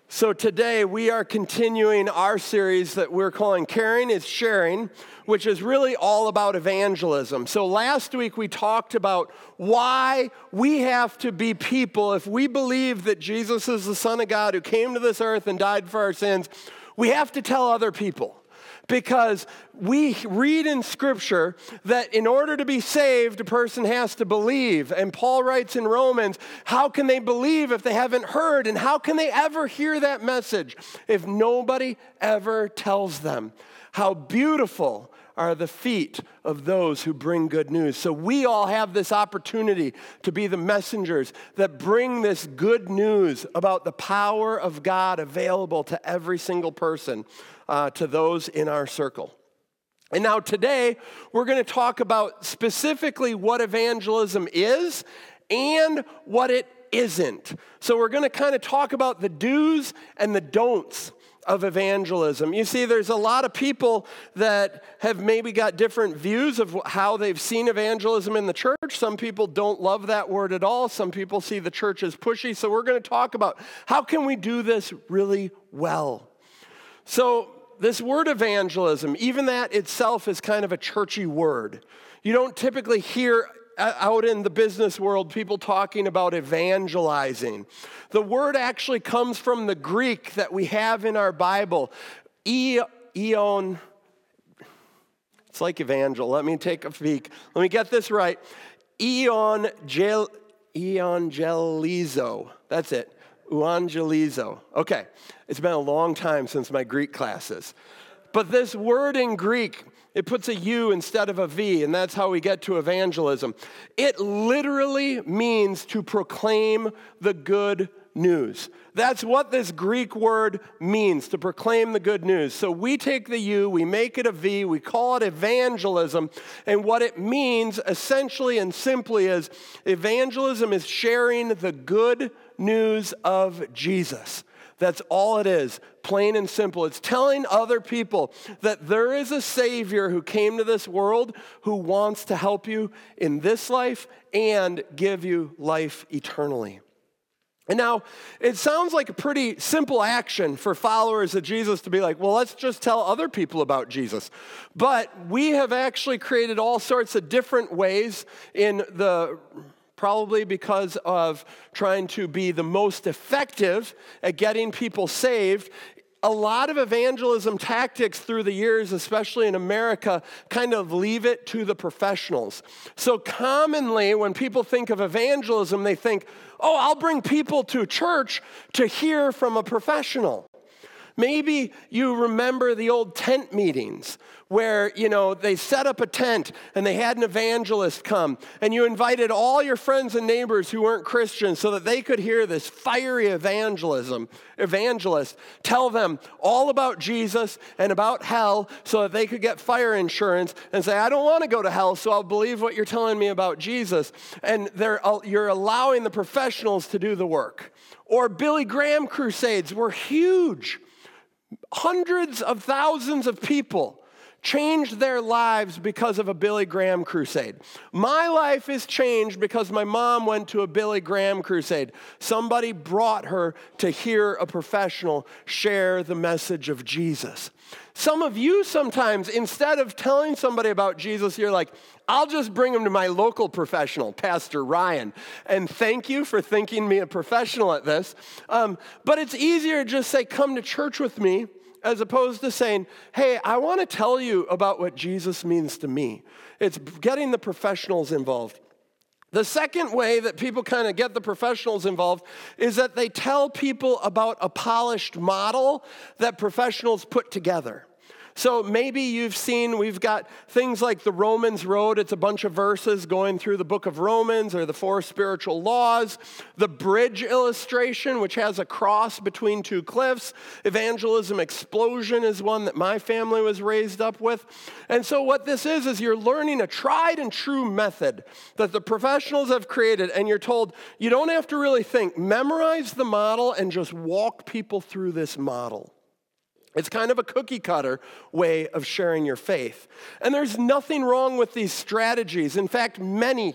So today we are continuing our series that we're calling Caring is Sharing, which is really all about evangelism. So last week we talked about why we have to be people. If we believe that Jesus is the Son of God who came to this earth and died for our sins, we have to tell other people. Because we read in Scripture that in order to be saved, a person has to believe. And Paul writes in Romans, how can they believe if they haven't heard? And how can they ever hear that message if nobody ever tells them? How beautiful are the feet of those who bring good news. So we all have this opportunity to be the messengers that bring this good news about the power of God available to every single person, to those in our circle. And now today, we're going to talk about specifically what evangelism is and what it isn't. So we're going to kind of talk about the do's and the don'ts of evangelism. You see, there's a lot of people that have maybe got different views of how they've seen evangelism in the church. Some people don't love that word at all. Some people see the church as pushy. So we're going to talk about how can we do this really well. So this word evangelism, even that itself is kind of a churchy word. You don't typically hear out in the business world people talking about evangelizing. The word actually comes from the Greek that we have in our Bible. Eon. It's like evangel. Let me take a peek. Let me get this right. Evangelizo. That's it. Evangelizo. Okay. It's been a long time since my Greek classes. But this word in Greek, it puts a U instead of a V, and that's how we get to evangelism. It literally means to proclaim the good news. That's what this Greek word means, to proclaim the good news. So we take the U, we make it a V, we call it evangelism, and what it means essentially and simply is evangelism is sharing the good news of Jesus. That's all it is, plain and simple. It's telling other people that there is a Savior who came to this world who wants to help you in this life and give you life eternally. And now, it sounds like a pretty simple action for followers of Jesus to be like, well, let's just tell other people about Jesus. But we have actually created all sorts of different ways probably because of trying to be the most effective at getting people saved. A lot of evangelism tactics through the years, especially in America, kind of leave it to the professionals. So commonly, when people think of evangelism, they think, oh, I'll bring people to church to hear from a professional. Maybe you remember the old tent meetings where, they set up a tent and they had an evangelist come and you invited all your friends and neighbors who weren't Christians so that they could hear this fiery evangelist tell them all about Jesus and about hell so that they could get fire insurance and say, I don't want to go to hell, so I'll believe what you're telling me about Jesus. And you're allowing the professionals to do the work. Or Billy Graham crusades were huge. Hundreds of thousands of people changed their lives because of a Billy Graham crusade. My life is changed because my mom went to a Billy Graham crusade. Somebody brought her to hear a professional share the message of Jesus. Some of you sometimes, instead of telling somebody about Jesus, you're like, I'll just bring them to my local professional, Pastor Ryan. And thank you for thinking me a professional at this. But it's easier to just say, come to church with me, as opposed to saying, hey, I want to tell you about what Jesus means to me. It's getting the professionals involved. The second way that people kind of get the professionals involved is that they tell people about a polished model that professionals put together. So maybe you've seen, we've got things like the Romans Road. It's a bunch of verses going through the book of Romans or the 4 spiritual laws. The bridge illustration, which has a cross between two cliffs. Evangelism Explosion is one that my family was raised up with. And so what this is you're learning a tried and true method that the professionals have created. And you're told, you don't have to really think. Memorize the model and just walk people through this model. It's kind of a cookie cutter way of sharing your faith. And there's nothing wrong with these strategies. In fact, many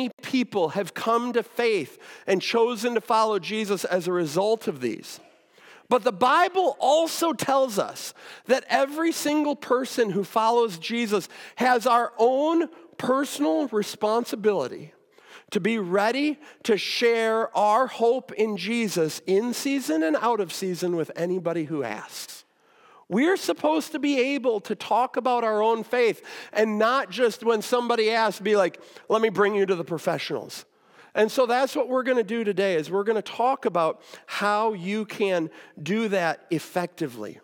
people have come to faith and chosen to follow Jesus as a result of these. But the Bible also tells us that every single person who follows Jesus has our own personal responsibility to be ready to share our hope in Jesus in season and out of season with anybody who asks. We're supposed to be able to talk about our own faith and not just when somebody asks, be like, let me bring you to the professionals. And so that's what we're going to do today, is we're going to talk about how you can do that effectively.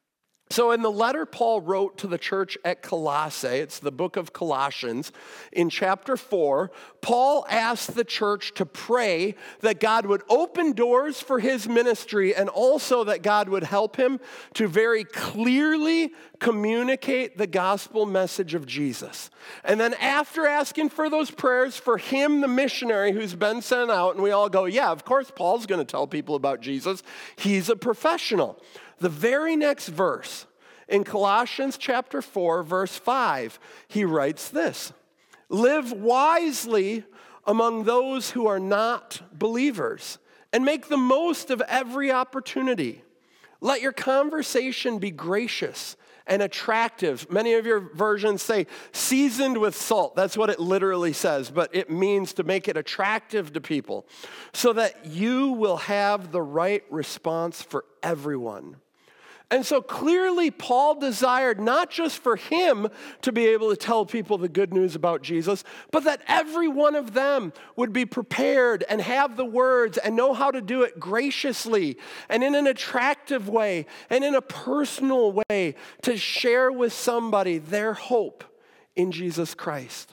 So in the letter Paul wrote to the church at Colossae, it's the book of Colossians, in chapter 4, Paul asked the church to pray that God would open doors for his ministry and also that God would help him to very clearly communicate the gospel message of Jesus. And then after asking for those prayers for him, the missionary who's been sent out, and we all go, yeah, of course Paul's going to tell people about Jesus. He's a professional. The very next verse, in Colossians chapter 4, verse 5, he writes this: live wisely among those who are not believers, and make the most of every opportunity. Let your conversation be gracious and attractive. Many of your versions say seasoned with salt. That's what it literally says, but it means to make it attractive to people so that you will have the right response for everyone. And so clearly Paul desired not just for him to be able to tell people the good news about Jesus, but that every one of them would be prepared and have the words and know how to do it graciously and in an attractive way and in a personal way to share with somebody their hope in Jesus Christ.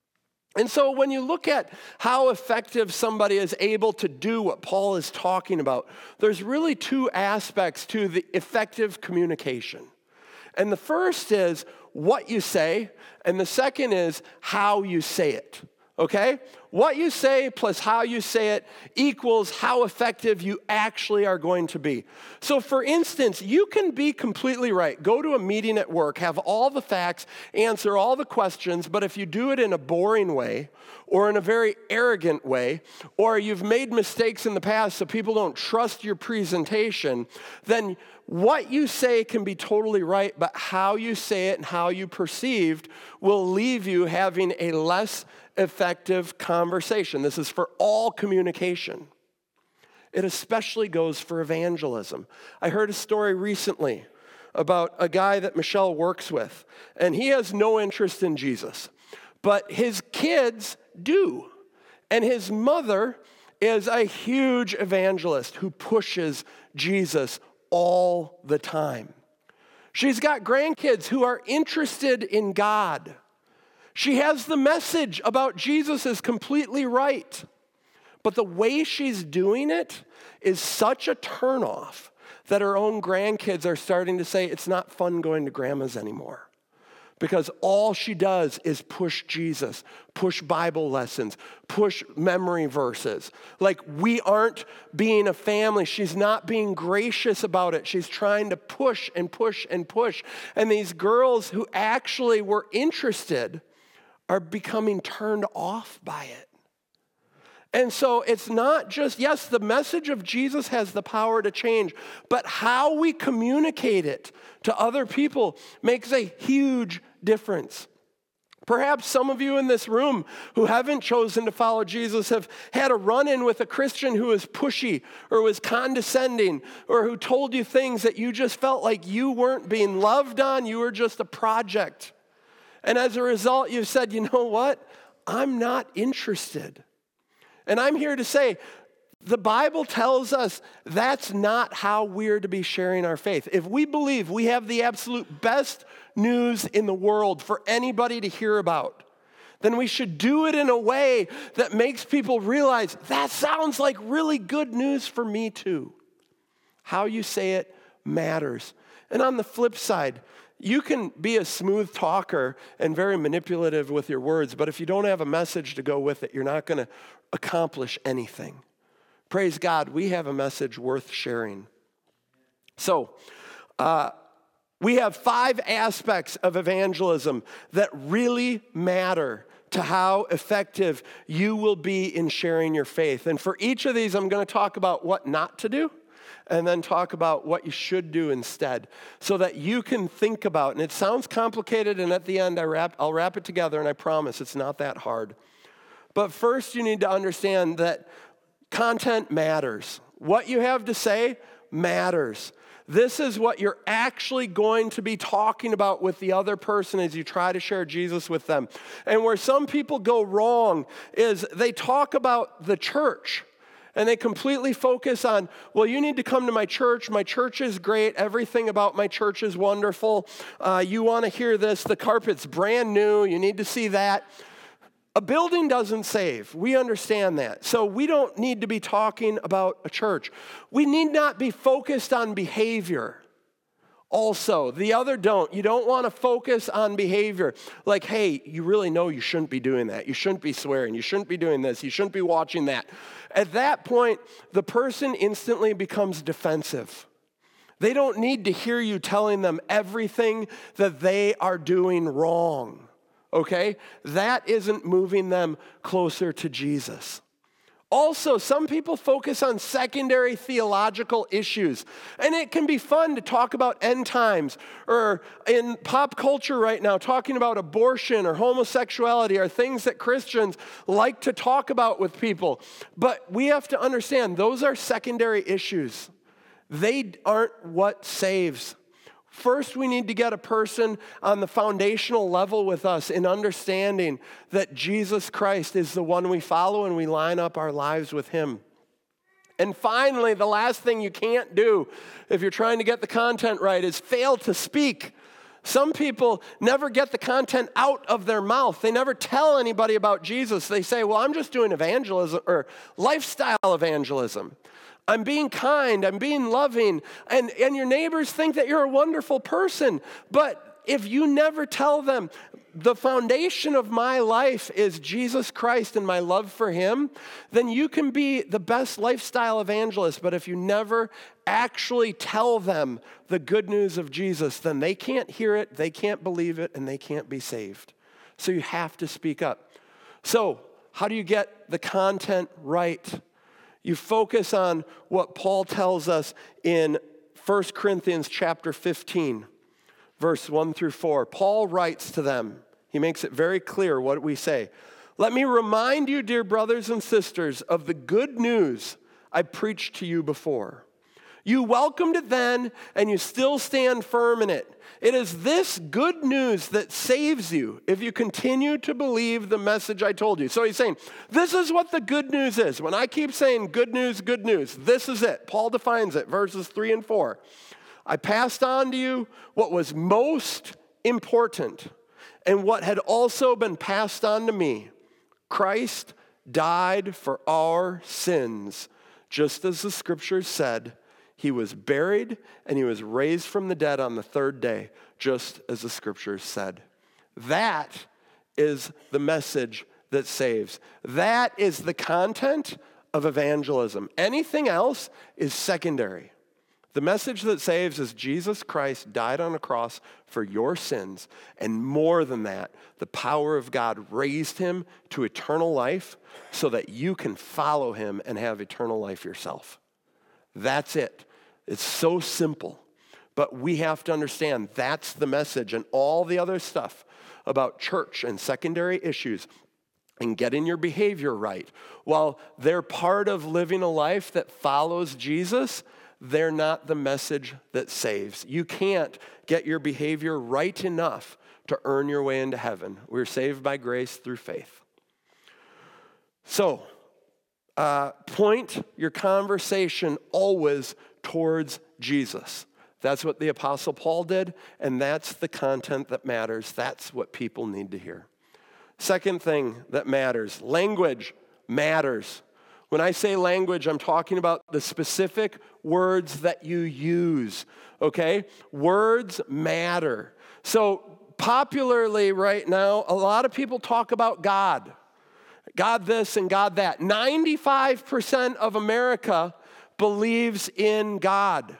And so when you look at how effective somebody is able to do what Paul is talking about, there's really two aspects to the effective communication. And the first is what you say, and the second is how you say it. Okay? What you say plus how you say it equals how effective you actually are going to be. So for instance, you can be completely right. Go to a meeting at work, have all the facts, answer all the questions, but if you do it in a boring way or in a very arrogant way, or you've made mistakes in the past so people don't trust your presentation, then what you say can be totally right, but how you say it and how you perceived will leave you having a less effective conversation. This is for all communication. It especially goes for evangelism. I heard a story recently about a guy that Michelle works with, and he has no interest in Jesus, but his kids do. And his mother is a huge evangelist who pushes Jesus all the time. She's got grandkids who are interested in God. She has the message about Jesus is completely right. But the way she's doing it is such a turnoff that her own grandkids are starting to say it's not fun going to grandma's anymore. Because all she does is push Jesus, push Bible lessons, push memory verses. Like, we aren't being a family. She's not being gracious about it. She's trying to push and push and push. And these girls who actually were interested are becoming turned off by it. And so it's not just, yes, the message of Jesus has the power to change, but how we communicate it to other people makes a huge difference. Perhaps some of you in this room who haven't chosen to follow Jesus have had a run-in with a Christian who was pushy or was condescending or who told you things that you just felt like you weren't being loved on, you were just a project. And as a result, you've said, you know what? I'm not interested. And I'm here to say, the Bible tells us that's not how we're to be sharing our faith. If we believe we have the absolute best news in the world for anybody to hear about, then we should do it in a way that makes people realize that sounds like really good news for me too. How you say it matters. And on the flip side, you can be a smooth talker and very manipulative with your words, but if you don't have a message to go with it, you're not going to accomplish anything. Praise God, we have a message worth sharing. So, we have 5 aspects of evangelism that really matter to how effective you will be in sharing your faith. And for each of these, I'm going to talk about what not to do. and then talk about what you should do instead so that you can think about, and it sounds complicated, and at the end I'll wrap it together, and I promise it's not that hard. But first you need to understand that content matters. What you have to say matters. This is what you're actually going to be talking about with the other person as you try to share Jesus with them. And where some people go wrong is they talk about the church and they completely focus on, well, you need to come to my church. My church is great. Everything about my church is wonderful. You want to hear this. The carpet's brand new. You need to see that. A building doesn't save. We understand that. So we don't need to be talking about a church. We need not be focused on behavior. Also, the other don't. You don't want to focus on behavior. Like, hey, you really know you shouldn't be doing that. You shouldn't be swearing. You shouldn't be doing this. You shouldn't be watching that. At that point, the person instantly becomes defensive. They don't need to hear you telling them everything that they are doing wrong. Okay? That isn't moving them closer to Jesus. Also, some people focus on secondary theological issues, and it can be fun to talk about end times, or in pop culture right now, talking about abortion or homosexuality are things that Christians like to talk about with people. But we have to understand those are secondary issues. They aren't what saves. First, we need to get a person on the foundational level with us in understanding that Jesus Christ is the one we follow and we line up our lives with him. And finally, the last thing you can't do if you're trying to get the content right is fail to speak. Some people never get the content out of their mouth. They never tell anybody about Jesus. They say, well, I'm just doing evangelism or lifestyle evangelism. I'm being kind, I'm being loving, and your neighbors think that you're a wonderful person. But if you never tell them, the foundation of my life is Jesus Christ and my love for him, then you can be the best lifestyle evangelist. But if you never actually tell them the good news of Jesus, then they can't hear it, they can't believe it, and they can't be saved. So you have to speak up. So how do you get the content right? You focus on what Paul tells us in 1 Corinthians chapter 15, verse 1 through 4. Paul writes to them. He makes it very clear what we say. Let me remind you, dear brothers and sisters, of the good news I preached to you before. You welcomed it then, and you still stand firm in it. It is this good news that saves you if you continue to believe the message I told you. So he's saying, this is what the good news is. When I keep saying good news, this is it. Paul defines it, verses 3 and 4. I passed on to you what was most important and what had also been passed on to me. Christ died for our sins, just as the scriptures said. He was buried, and he was raised from the dead on the third day, just as the scriptures said. That is the message that saves. That is the content of evangelism. Anything else is secondary. The message that saves is Jesus Christ died on a cross for your sins, and more than that, the power of God raised him to eternal life so that you can follow him and have eternal life yourself. That's it. It's so simple, but we have to understand that's the message, and all the other stuff about church and secondary issues and getting your behavior right, while they're part of living a life that follows Jesus, they're not the message that saves. You can't get your behavior right enough to earn your way into heaven. We're saved by grace through faith. So, point your conversation always towards Jesus. That's what the Apostle Paul did, and that's the content that matters. That's what people need to hear. Second thing that matters, language matters. When I say language, I'm talking about the specific words that you use, okay? Words matter. So popularly right now, a lot of people talk about God. God this and God that. 95% of America believes in God.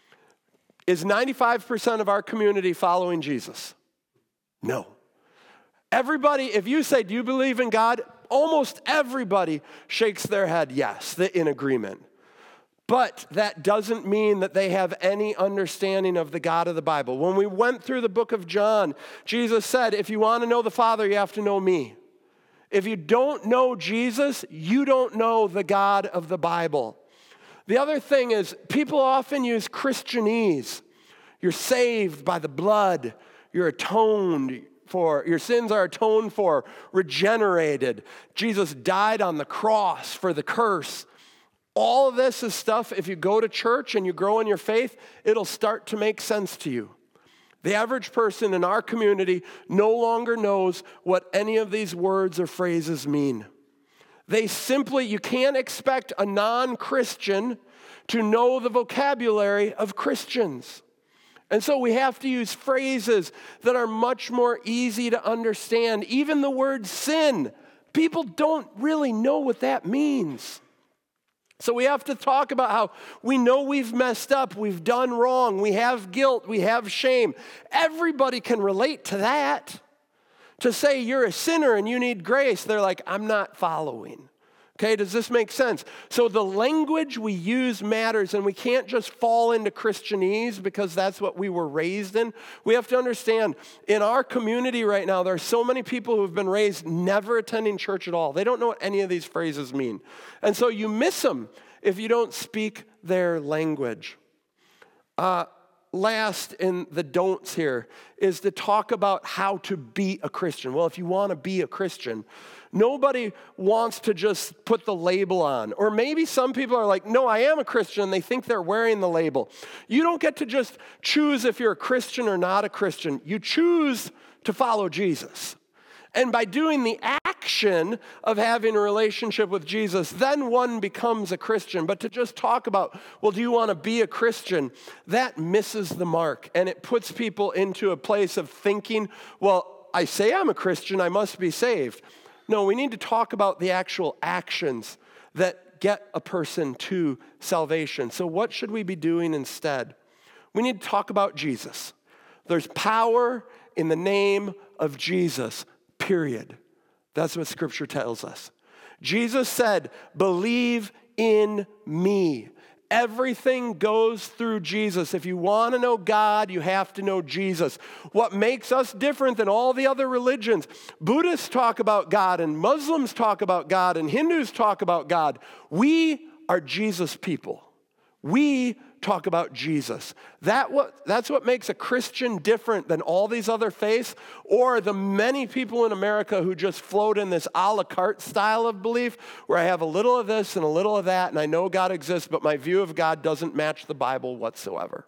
Is 95% of our community following Jesus? No. Everybody, if you say, do you believe in God? Almost everybody shakes their head, yes, in agreement. But that doesn't mean that they have any understanding of the God of the Bible. When we went through the book of John, Jesus said, if you want to know the Father, you have to know me. If you don't know Jesus, you don't know the God of the Bible. The other thing is, people often use Christianese. You're saved by the blood. You're atoned for. Your sins are atoned for, regenerated. Jesus died on the cross for the curse. All of this is stuff, if you go to church and you grow in your faith, it'll start to make sense to you. The average person in our community no longer knows what any of these words or phrases mean. You can't expect a non-Christian to know the vocabulary of Christians. And so we have to use phrases that are much more easy to understand. Even the word sin, people don't really know what that means. So we have to talk about how we know we've messed up, we've done wrong, we have guilt, we have shame. Everybody can relate to that. To say you're a sinner and you need grace, they're like, I'm not following. Okay, does this make sense? So the language we use matters, and we can't just fall into Christianese because that's what we were raised in. We have to understand, in our community right now, there are so many people who have been raised never attending church at all. They don't know what any of these phrases mean. And so you miss them if you don't speak their language. Last in the don'ts here is to talk about how to be a Christian. Well, if you want to be a Christian, nobody wants to just put the label on. Or maybe some people are like, no, I am a Christian, and they think they're wearing the label. You don't get to just choose if you're a Christian or not a Christian. You choose to follow Jesus. And by doing the action of having a relationship with Jesus, then one becomes a Christian. But to just talk about, well, do you want to be a Christian? That misses the mark. And it puts people into a place of thinking, well, I say I'm a Christian, I must be saved. No, we need to talk about the actual actions that get a person to salvation. So what should we be doing instead? We need to talk about Jesus. There's power in the name of Jesus. Period. That's what Scripture tells us. Jesus said, believe in me. Everything goes through Jesus. If you want to know God, you have to know Jesus. What makes us different than all the other religions? Buddhists talk about God, and Muslims talk about God, and Hindus talk about God. We are Jesus people. We talk about Jesus. That's what makes a Christian different than all these other faiths, or the many people in America who just float in this a la carte style of belief where I have a little of this and a little of that, and I know God exists, but my view of God doesn't match the Bible whatsoever.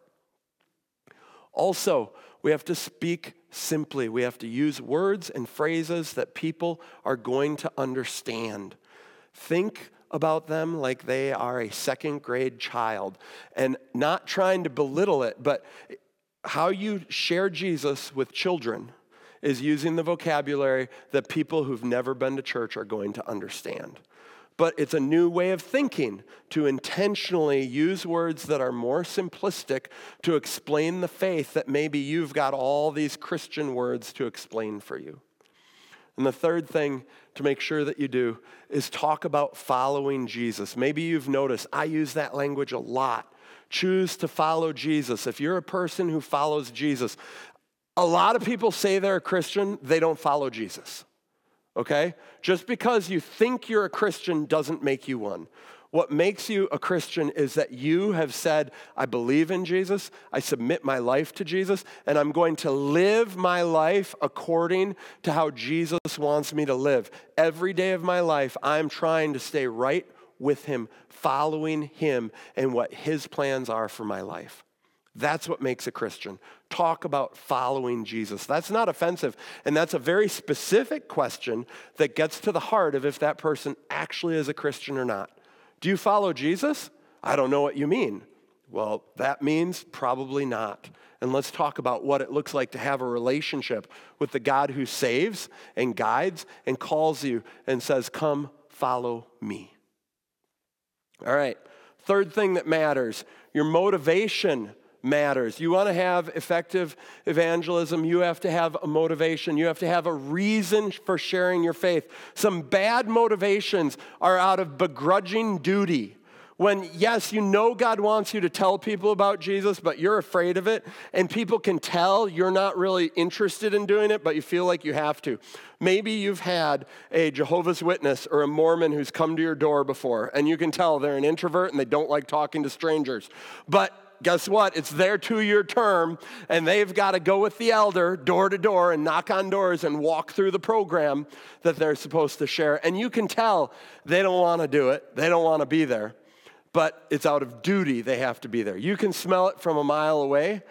Also, we have to speak simply. We have to use words and phrases that people are going to understand. Think about them like they are a second grade child, and not trying to belittle it, but how you share Jesus with children is using the vocabulary that people who've never been to church are going to understand. But it's a new way of thinking to intentionally use words that are more simplistic to explain the faith that maybe you've got all these Christian words to explain for you. And the third thing to make sure that you do is talk about following Jesus. Maybe you've noticed I use that language a lot. Choose to follow Jesus. If you're a person who follows Jesus, a lot of people say they're a Christian, they don't follow Jesus. Okay? Just because you think you're a Christian doesn't make you one. What makes you a Christian is that you have said, I believe in Jesus, I submit my life to Jesus, and I'm going to live my life according to how Jesus wants me to live. Every day of my life, I'm trying to stay right with him, following him and what his plans are for my life. That's what makes a Christian. Talk about following Jesus. That's not offensive, and that's a very specific question that gets to the heart of if that person actually is a Christian or not. Do you follow Jesus? I don't know what you mean. Well, that means probably not. And let's talk about what it looks like to have a relationship with the God who saves and guides and calls you and says, come follow me. All right, third thing that matters, your motivation matters. You want to have effective evangelism, you have to have a motivation. You have to have a reason for sharing your faith. Some bad motivations are out of begrudging duty. When, yes, you know God wants you to tell people about Jesus, but you're afraid of it, and people can tell you're not really interested in doing it, but you feel like you have to. Maybe you've had a Jehovah's Witness or a Mormon who's come to your door before, and you can tell they're an introvert and they don't like talking to strangers. But guess what? It's their 2-year term, and they've got to go with the elder door to door and knock on doors and walk through the program that they're supposed to share. And you can tell they don't want to do it. They don't want to be there. But it's out of duty they have to be there. You can smell it from a mile away,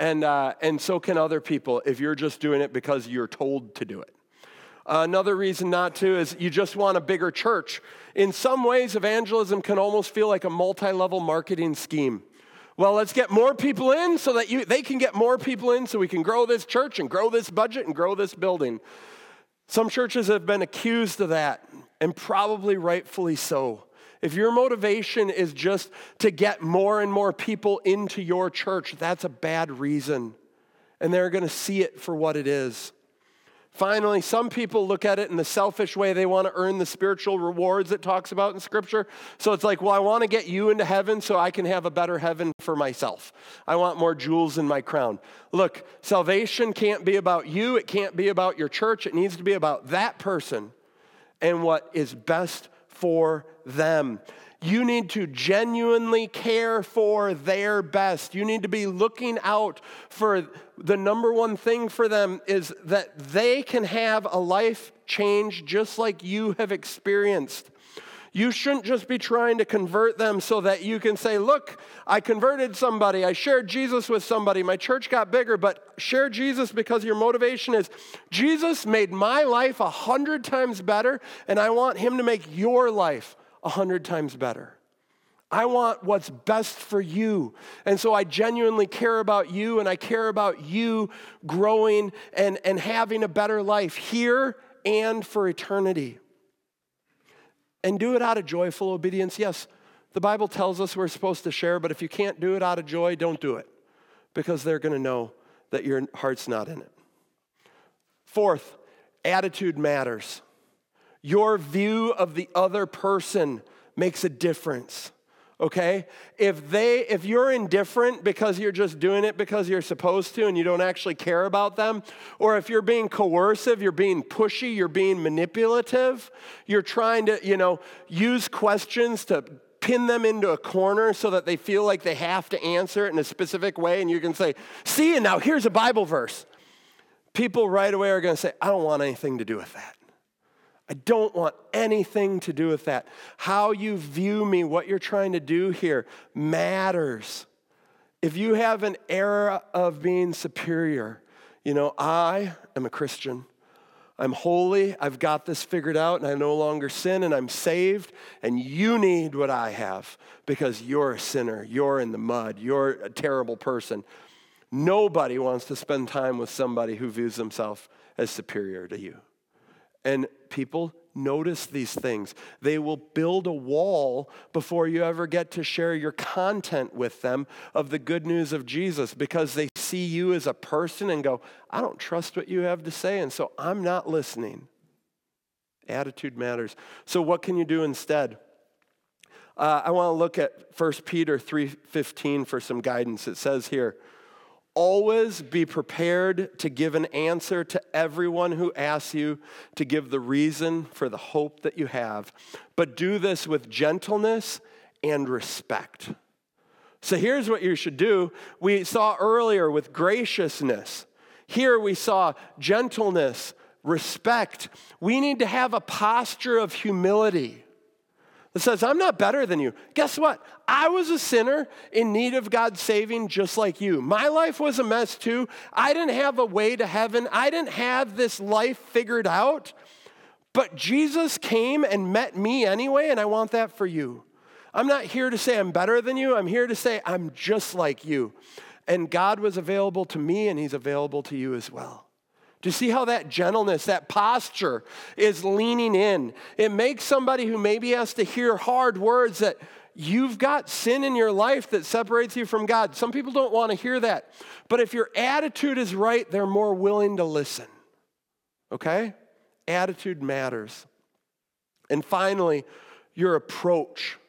and so can other people if you're just doing it because you're told to do it. Another reason not to is you just want a bigger church. In some ways, evangelism can almost feel like a multi-level marketing scheme. Well, let's get more people in so that they can get more people in so we can grow this church and grow this budget and grow this building. Some churches have been accused of that, and probably rightfully so. If your motivation is just to get more and more people into your church, that's a bad reason. And they're going to see it for what it is. Finally, some people look at it in the selfish way. They want to earn the spiritual rewards it talks about in Scripture. So it's like, well, I want to get you into heaven so I can have a better heaven for myself. I want more jewels in my crown. Look, salvation can't be about you. It can't be about your church. It needs to be about that person and what is best for them. You need to genuinely care for their best. You need to be looking out for the number one thing for them is that they can have a life change just like you have experienced. You shouldn't just be trying to convert them so that you can say, look, I converted somebody, I shared Jesus with somebody, my church got bigger, but share Jesus because your motivation is, Jesus made my life 100 times better, and I want him to make your life 100 times better. I want what's best for you. And so I genuinely care about you, and I care about you growing and having a better life here and for eternity. And do it out of joyful obedience. Yes, the Bible tells us we're supposed to share, but if you can't do it out of joy, don't do it, because they're going to know that your heart's not in it. Fourth, attitude matters. Your view of the other person makes a difference. Okay? If you're indifferent because you're just doing it because you're supposed to and you don't actually care about them, or if you're being coercive, you're being pushy, you're being manipulative, you're trying to, use questions to pin them into a corner so that they feel like they have to answer it in a specific way, and you can say, see, and now here's a Bible verse. People right away are going to say, I don't want anything to do with that. I don't want anything to do with that. How you view me, what you're trying to do here matters. If you have an era of being superior, I am a Christian. I'm holy. I've got this figured out, and I no longer sin, and I'm saved, and you need what I have because you're a sinner. You're in the mud. You're a terrible person. Nobody wants to spend time with somebody who views themselves as superior to you. And people notice these things. They will build a wall before you ever get to share your content with them of the good news of Jesus, because they see you as a person and go, I don't trust what you have to say, and so I'm not listening. Attitude matters. So what can you do instead? I want to look at 1 Peter 3:15 for some guidance. It says here, always be prepared to give an answer to everyone who asks you to give the reason for the hope that you have, but do this with gentleness and respect. So here's what you should do. We saw earlier with graciousness. Here we saw gentleness, respect. We need to have a posture of humility that says, I'm not better than you. Guess what? I was a sinner in need of God's saving just like you. My life was a mess too. I didn't have a way to heaven. I didn't have this life figured out. But Jesus came and met me anyway, and I want that for you. I'm not here to say I'm better than you. I'm here to say I'm just like you. And God was available to me, and he's available to you as well. Do you see how that gentleness, that posture is leaning in? It makes somebody who maybe has to hear hard words that you've got sin in your life that separates you from God. Some people don't want to hear that. But if your attitude is right, they're more willing to listen. Okay? Attitude matters. And finally, your approach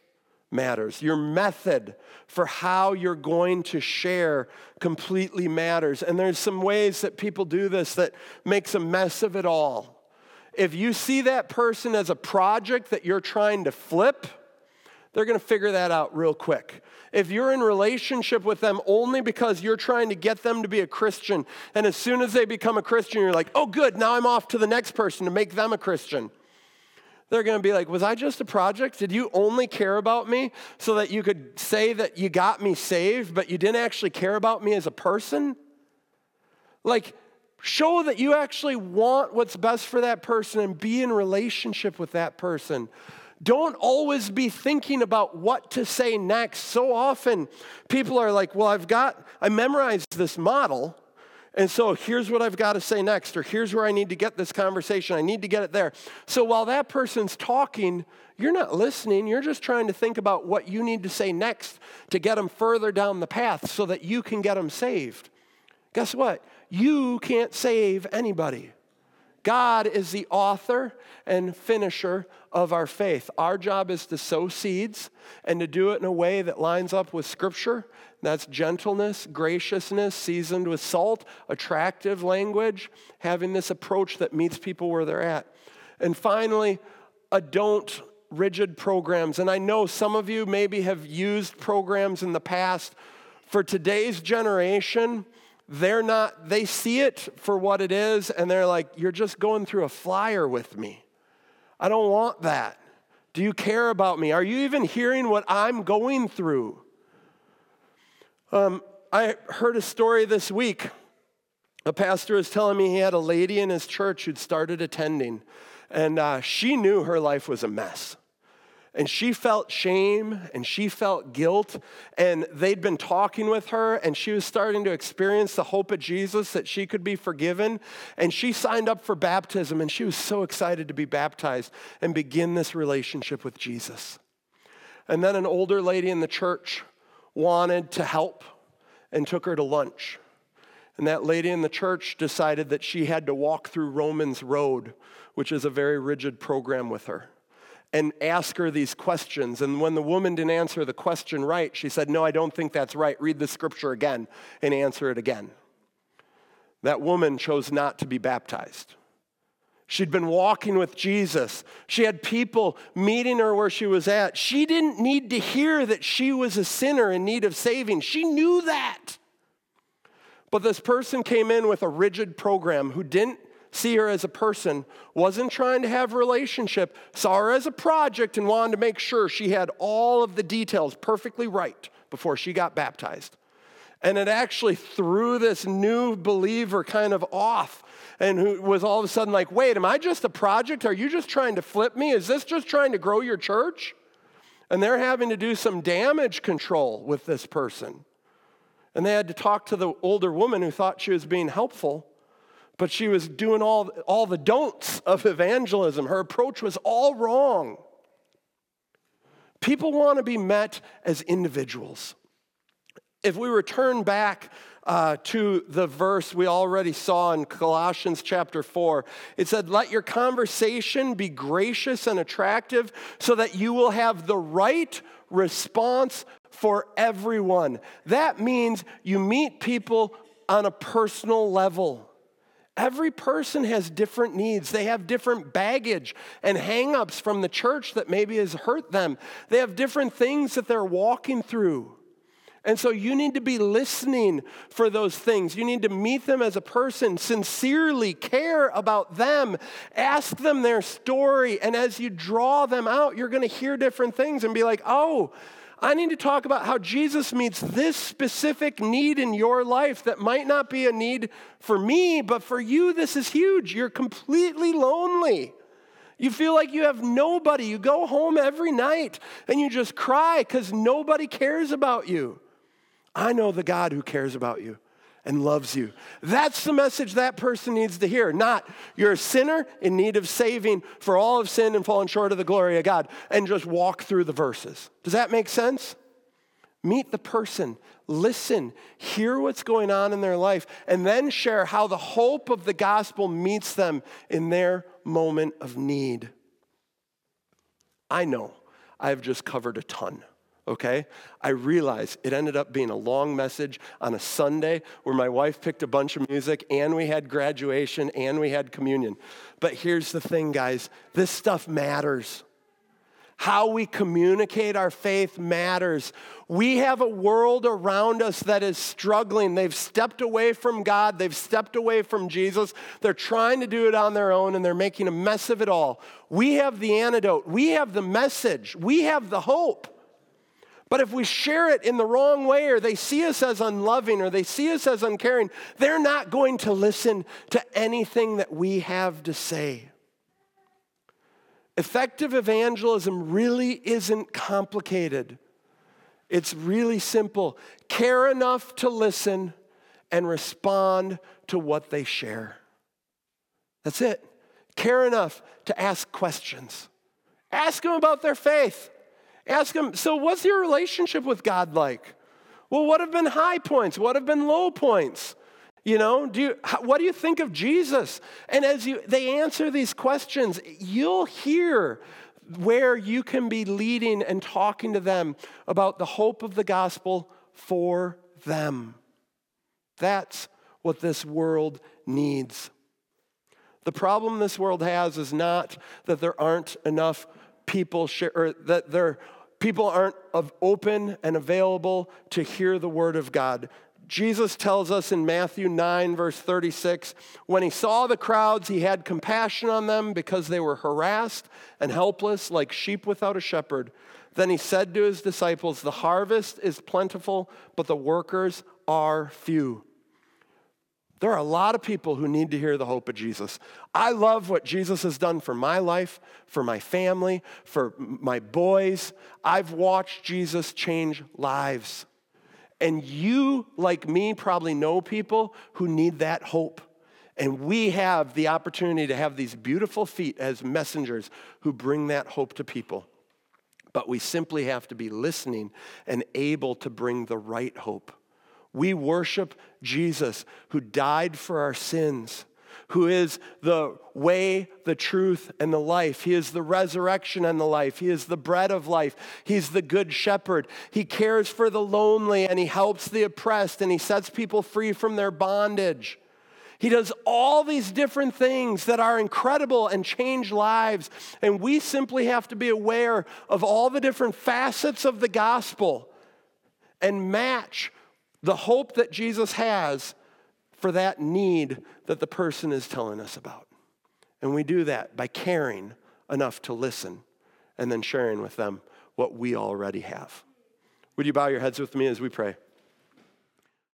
matters. Your method for how you're going to share completely matters. And there's some ways that people do this that makes a mess of it all. If you see that person as a project that you're trying to flip, they're going to figure that out real quick. If you're in relationship with them only because you're trying to get them to be a Christian, and as soon as they become a Christian, you're like, oh good, now I'm off to the next person to make them a Christian. They're going to be like, was I just a project? Did you only care about me so that you could say that you got me saved, but you didn't actually care about me as a person? Like, show that you actually want what's best for that person and be in relationship with that person. Don't always be thinking about what to say next. So often people are like, well, I memorized this model, and so here's what I've got to say next, or here's where I need to get this conversation. I need to get it there. So while that person's talking, you're not listening. You're just trying to think about what you need to say next to get them further down the path so that you can get them saved. Guess what? You can't save anybody. God is the author and finisher of our faith. Our job is to sow seeds and to do it in a way that lines up with Scripture. That's gentleness, graciousness, seasoned with salt, attractive language, having this approach that meets people where they're at. And finally, don't rigid programs. And I know some of you maybe have used programs in the past. For today's generation, they see it for what it is, and they're like, you're just going through a flyer with me. I don't want that. Do you care about me? Are you even hearing what I'm going through? I heard a story this week. A pastor was telling me he had a lady in his church who'd started attending, and she knew her life was a mess. And she felt shame and she felt guilt, and they'd been talking with her, and she was starting to experience the hope of Jesus, that she could be forgiven. And she signed up for baptism, and she was so excited to be baptized and begin this relationship with Jesus. And then an older lady in the church wanted to help and took her to lunch. And that lady in the church decided that she had to walk through Romans Road, which is a very rigid program with her, and ask her these questions. And when the woman didn't answer the question right, she said, no, I don't think that's right. Read the scripture again and answer it again. That woman chose not to be baptized. She'd been walking with Jesus. She had people meeting her where she was at. She didn't need to hear that she was a sinner in need of saving. She knew that. But this person came in with a rigid program who didn't see her as a person, wasn't trying to have a relationship, saw her as a project, and wanted to make sure she had all of the details perfectly right before she got baptized. And it actually threw this new believer kind of off, and who was all of a sudden like, wait, am I just a project? Are you just trying to flip me? Is this just trying to grow your church? And they're having to do some damage control with this person. And they had to talk to the older woman who thought she was being helpful, but she was doing all the don'ts of evangelism. Her approach was all wrong. People want to be met as individuals. If we return back to the verse we already saw in Colossians chapter 4, it said, let your conversation be gracious and attractive so that you will have the right response for everyone. That means you meet people on a personal level. Every person has different needs. They have different baggage and hang-ups from the church that maybe has hurt them. They have different things that they're walking through. And so you need to be listening for those things. You need to meet them as a person, sincerely care about them, ask them their story, and as you draw them out, you're going to hear different things and be like, oh, I need to talk about how Jesus meets this specific need in your life that might not be a need for me, but for you, this is huge. You're completely lonely. You feel like you have nobody. You go home every night and you just cry because nobody cares about you. I know the God who cares about you and loves you. That's the message that person needs to hear, not you're a sinner in need of saving, for all have sinned and fallen short of the glory of God, and just walk through the verses. Does that make sense? Meet the person, listen, hear what's going on in their life, and then share how the hope of the gospel meets them in their moment of need. I know I've just covered a ton. okay? I realize it ended up being a long message on a Sunday where my wife picked a bunch of music and we had graduation and we had communion. But here's the thing, guys. This stuff matters. How we communicate our faith matters. We have a world around us that is struggling. They've stepped away from God. They've stepped away from Jesus. They're trying to do it on their own, and they're making a mess of it all. We have the antidote. We have the message. We have the hope. But if we share it in the wrong way, or they see us as unloving, or they see us as uncaring, they're not going to listen to anything that we have to say. Effective evangelism really isn't complicated. It's really simple. Care enough to listen and respond to what they share. That's it. Care enough to ask questions. Ask them about their faith. Ask them, so what's your relationship with God like? Well, what have been high points? What have been low points? You know, what do you think of Jesus? And as they answer these questions, you'll hear where you can be leading and talking to them about the hope of the gospel for them. That's what this world needs. The problem this world has is not that there aren't enough people or that people aren't open and available to hear the word of God. Jesus tells us in Matthew 9, verse 36, when he saw the crowds, he had compassion on them because they were harassed and helpless like sheep without a shepherd. Then he said to his disciples, the harvest is plentiful, but the workers are few. There are a lot of people who need to hear the hope of Jesus. I love what Jesus has done for my life, for my family, for my boys. I've watched Jesus change lives. And you, like me, probably know people who need that hope. And we have the opportunity to have these beautiful feet as messengers who bring that hope to people. But we simply have to be listening and able to bring the right hope. We worship Jesus, who died for our sins, who is the way, the truth, and the life. He is the resurrection and the life. He is the bread of life. He's the good shepherd. He cares for the lonely, and he helps the oppressed, and he sets people free from their bondage. He does all these different things that are incredible and change lives, and we simply have to be aware of all the different facets of the gospel and match the hope that Jesus has for that need that the person is telling us about. And we do that by caring enough to listen and then sharing with them what we already have. Would you bow your heads with me as we pray?